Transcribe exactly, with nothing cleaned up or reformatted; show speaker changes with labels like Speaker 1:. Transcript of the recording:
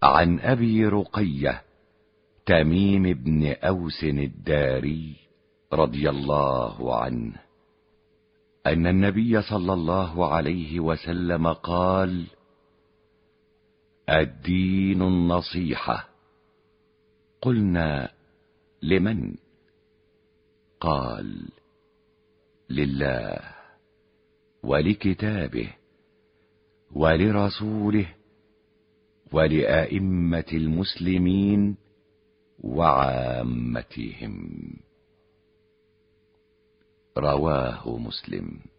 Speaker 1: عن أبي رقية تميم بن أوس الداري رضي الله عنه أن النبي صلى الله عليه وسلم قال: الدين النصيحة. قلنا: لمن؟ قال: لله ولكتابه ولرسوله ولأئمة المسلمين وعامتهم. رواه مسلم.